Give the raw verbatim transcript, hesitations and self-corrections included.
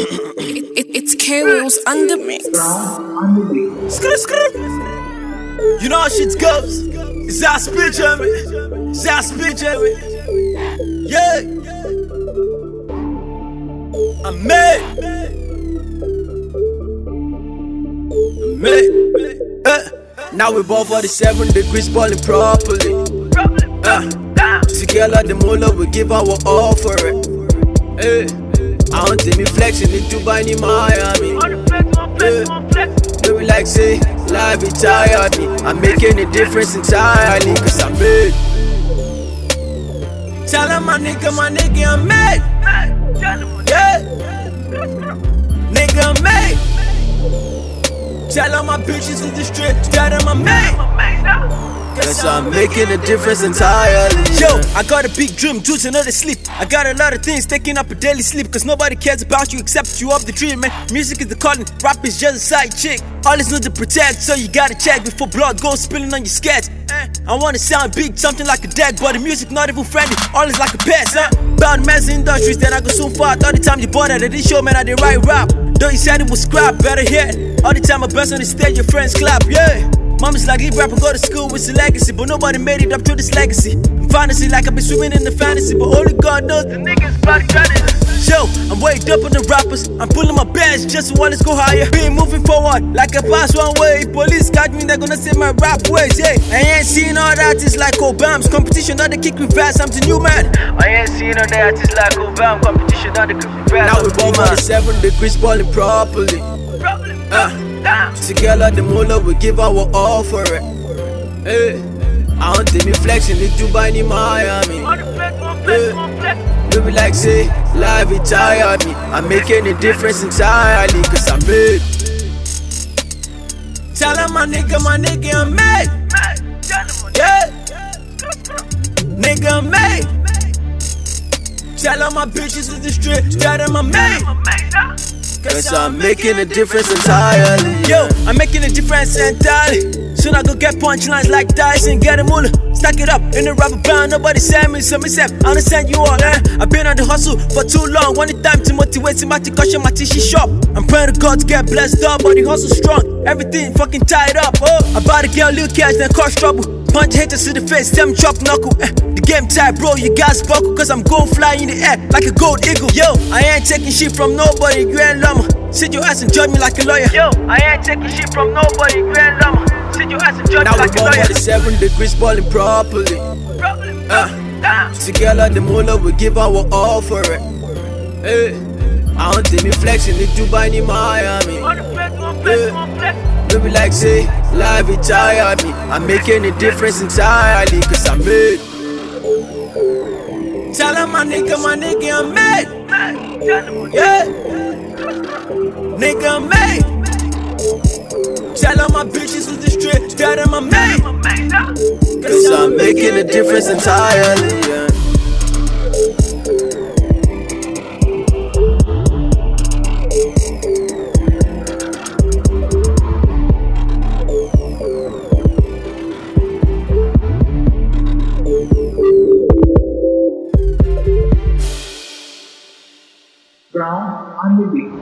it, it, it's K-Wheels under mix. Skr, skr. You know how shit goes. It's our speech, me. It's our speech, me. Yeah. I'm made. I'm made. Uh, now we're born for the seven degrees balling properly. Uh, together the mullah we give our all for it. Hey, I want to me flexing in Dubai in Miami. Yeah. Baby like say, life is tired me. I'm making a difference entirely, cause I'm made. Tell him my nigga, my nigga, I'm made. Yeah. Nigga, I'm made. Tell all my bitches in the street, tell them I'm made. Cause I'm making a difference entirely. Yo, I got a big dream, due to another sleep. I got a lot of things taking up a daily sleep. Cause nobody cares about you except you up the dream, man. Music is the calling, rap is just a side chick. All is not to protect, so you gotta check before blood goes spilling on your sketch. eh. I wanna sound big, something like a deck, but the music not even friendly, all is like a pest, huh? About mass industries, then I go soon far. All the time you bought that, I didn't show, man, I did right rap. Though you said it was scrap, better yet. All the time I bust on the stage, your friends clap, yeah. Mama's like, leave rap and go to school, it's a legacy. But nobody made it up to this legacy. I'm fantasy like I've been swimming in the fantasy, but only God knows the niggas bloody trying. Yo, I'm weighed up on the rappers. I'm pulling my bands just so let's go higher. Been moving forward like I pass one way. Police catch me, they're gonna say my rap ways, yeah. I ain't seen all the artists like Obama's competition, not the kick reverse, I'm the new man. I ain't seen all the artists like Obama competition, not the kick reverse. Now we're born on the seven degrees balling properly. Uh, together the mullah we give our all for it. Hey, I want to me flexing in Dubai in Miami. Yeah. Baby like say, life is tired me. I'm making a difference entirely, cause I'm made. Tell him my nigga, my nigga, I'm made. Yeah. Nigga, I'm made. Tell all my bitches in the street, tell them I'm made. Cause I'm making a difference entirely. Yo, I'm making a difference entirely. Soon I go get punchlines like Dyson, get a mullah, stack it up in a rubber band. Nobody send me, so me say, I understand you all, eh? I've been on the hustle for too long. Want the time to motivate, to my caution, my tissue shop. I'm praying to God to get blessed up, but the hustle strong. Everything fucking tied up, oh. I bought a girl, little cash, then cause trouble. Punch haters to the face, them chop knuckle, eh. The game tight, bro, you guys buckle, cause I'm going fly in the air like a gold eagle. Yo, I ain't taking shit from nobody, you ain't llama. Sit your ass and judge me like a lawyer. Yo, I ain't taking shit from nobody, you ain't llama. Sit your ass and judge now me like a lawyer. Now we're born for the seven degrees balling properly. Uh, together the mullah we give our all for it. Hey, I want to me flexing in Dubai in Miami. Yeah. Baby like say, life is tired me. I'm making a difference entirely, cause I'm made. Tell him my nigga, my nigga, I'm made. Yeah. Nigga, I'm made. Tell all my bitches in the street, tell them I'm made. Cause I'm making a difference entirely, yeah. Brown on the beat.